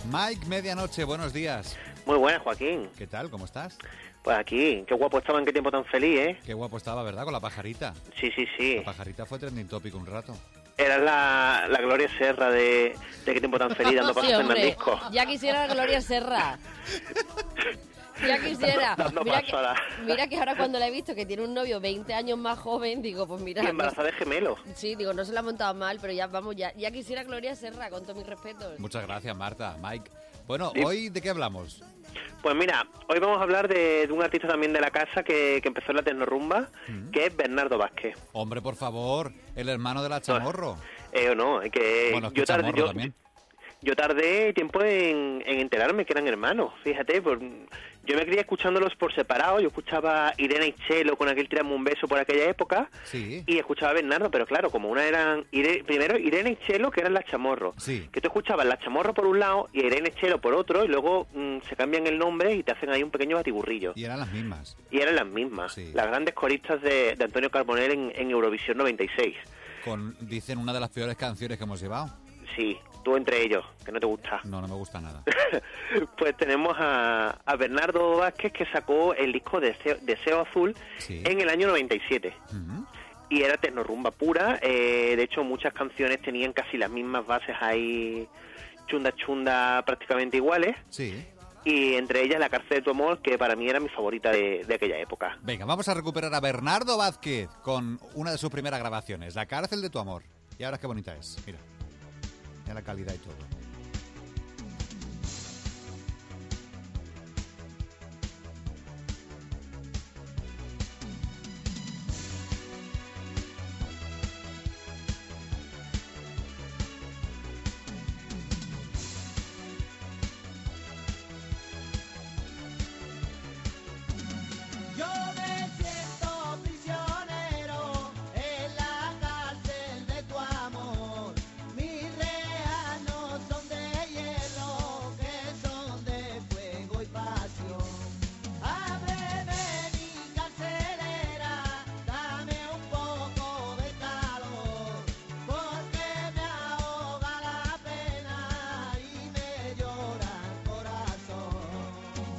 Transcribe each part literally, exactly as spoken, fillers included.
Mike, medianoche, buenos días. Muy buenas, Joaquín. ¿Qué tal? ¿Cómo estás? Pues aquí, qué guapo estaba, en qué tiempo tan feliz, ¿eh? Qué guapo estaba, ¿verdad? Con la pajarita. Sí, sí, sí. La pajarita fue trending topic un rato. Era la, la Gloria Serra de, de qué tiempo tan feliz dando pasos Sí, en hombre, Fernandisco. ya quisiera la Gloria Serra. Ya quisiera. Dando Mira paso que, a la- mira que ahora cuando la he visto que tiene un novio veinte años más joven, digo, pues mira. Y embarazada de gemelos. no- sí, digo, no se la ha montado mal, pero ya vamos, ya, ya quisiera Gloria Serra, con todos mis respetos. Muchas gracias, Marta. Mike. Bueno, Sí. ¿hoy de qué hablamos? Pues mira, hoy vamos a hablar de, de un artista también de la casa que, que empezó en la tecnorumba, Mm. que es Bernardo Vázquez. Hombre, por favor, el hermano de la Chamorro. Eh, o no, es que Bueno, es que yo tardé, Chamorro yo, también. yo tardé tiempo en, en enterarme que eran hermanos, fíjate, por, yo me crié escuchándolos por separado, yo escuchaba Irene y Chelo con aquel Tirame un beso por aquella época, Sí. y escuchaba a Bernardo, pero claro, como una eran, Irene, primero Irene y Chelo, que eran las Chamorro, Sí. que tú escuchabas las Chamorro por un lado y Irene y Chelo por otro, y luego mm, se cambian el nombre y te hacen ahí un pequeño batiburrillo. Y eran las mismas. Y eran las mismas, Sí. las grandes coristas de, de Antonio Carbonell en, en Eurovisión noventa y seis. Con, dicen, una de las peores canciones que hemos llevado. Sí, tú entre ellos, que no te gusta. No, no me gusta nada. Pues tenemos a, a Bernardo Vázquez, que sacó el disco Deseo, Deseo Azul Sí. en el año noventa y siete. Ujú. Y era tecnorumba pura. eh, de hecho, muchas canciones tenían casi las mismas bases ahí, chunda chunda, prácticamente iguales. Sí. Y entre ellas La cárcel de tu amor, que para mí era mi favorita de, de aquella época. Venga, vamos a recuperar a Bernardo Vázquez con una de sus primeras grabaciones, La cárcel de tu amor. Y ahora qué bonita es, mira. Mira la calidad y todo. Yo me siento prisionero en la cárcel de tu amor. Mis rejas no son de hielo, que son de fuego y pasión. Ábreme mi carcelera, dame un poco de calor, porque me ahoga la pena y me llora el corazón.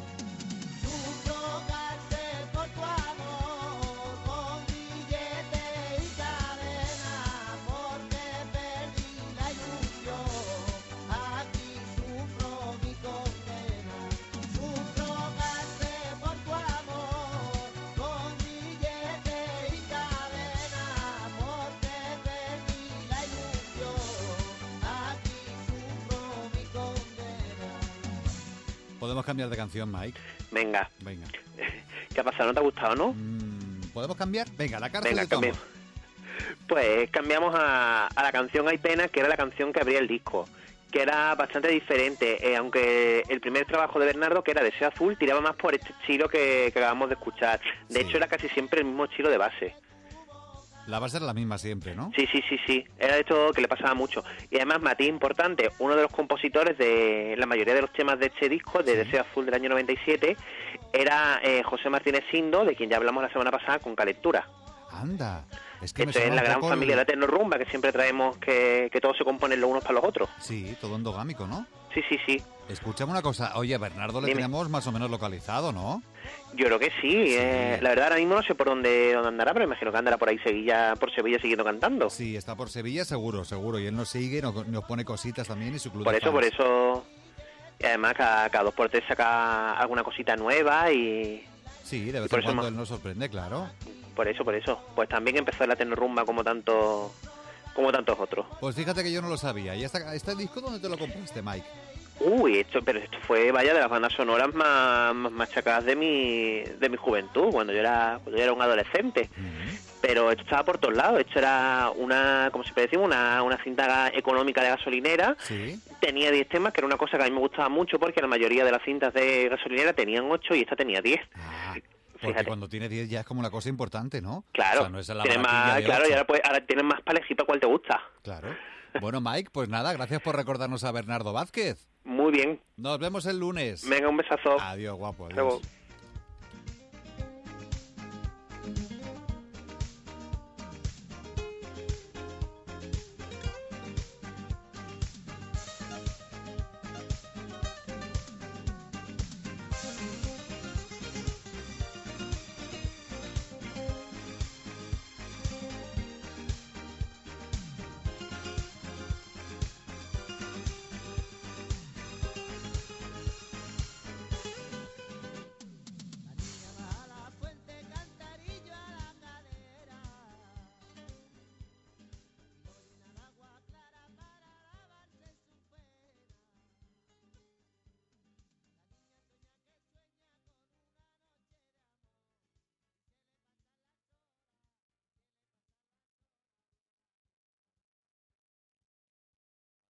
Sufro cárcel por tu amor, con billete y cadena, porque perdí la ilusión. Aquí sufro mi condena. Sufro cárcel por tu amor, con billete y cadena, porque perdí la ilusión. Aquí sufro mi condena. ¿Podemos cambiar de canción, Mike? Venga, Venga. ¿qué ha pasado? ¿No te ha gustado, no? Mm, ¿Podemos cambiar? Venga, La cárcel Venga, de tu amor. cambiemos. Pues cambiamos a, a la canción Hay Pena, que era la canción que abría el disco, que era bastante diferente, eh, aunque el primer trabajo de Bernardo, que era Deseo Azul, tiraba más por este estilo que, que acabamos de escuchar. De Sí. hecho, era casi siempre el mismo estilo de base. La base era la misma siempre, ¿no? Sí, sí, sí, sí. Era de esto que le pasaba mucho. Y además, matiz importante, uno de los compositores de la mayoría de los temas de este disco, de Sí. Deseo Azul del año noventa y siete, era eh, José Martínez Sindo, de quien ya hablamos la semana pasada con Calentura. Anda. Es que me Esto es suena la un gran poco familia de el- la tecnorumba, que siempre traemos que, que todos se componen los unos para los otros. Sí, todo endogámico, ¿no? Sí, sí, sí. Escuchame una cosa. Oye, a Bernardo le Dime. tenemos más o menos localizado, ¿no? Yo creo que sí. eh, la verdad, ahora mismo no sé por dónde, dónde andará, pero imagino que andará por ahí Sevilla, por Sevilla siguiendo cantando. Sí, está por Sevilla seguro, seguro. Y él nos sigue, nos, nos pone cositas también y su club Por de eso, por fans. eso. Y además, cada, cada dos por tres saca alguna cosita nueva y. Sí, de vez por en eso cuando más- él nos sorprende, claro. Por eso, por eso. Pues también empezó la tecnorumba como tanto, como tantos otros. Pues fíjate que yo no lo sabía. ¿Y esta, este disco dónde te lo compraste, Mike? Uy, esto, pero esto fue, vaya, de las bandas sonoras más, más machacadas de mi, de mi juventud, cuando yo era, cuando yo era un adolescente. Ujú. Pero esto estaba por todos lados. Esto era una, como siempre decimos, una, una cinta económica de gasolinera. Sí. Tenía diez temas, que era una cosa que a mí me gustaba mucho, porque la mayoría de las cintas de gasolinera tenían ocho y esta tenía diez. Ah, porque Fíjate. cuando tiene diez ya es como una cosa importante, ¿no? Claro, O sea, no es la tienes baraquilla más, de claro, y ocho. ahora, pues, ahora tienes más para elegir para cuál te gusta. Claro. Bueno, Mike, pues nada, gracias por recordarnos a Bernardo Vázquez. Muy bien. Nos vemos el lunes. Venga, un besazo. Adiós, guapo. Hasta luego. Adiós.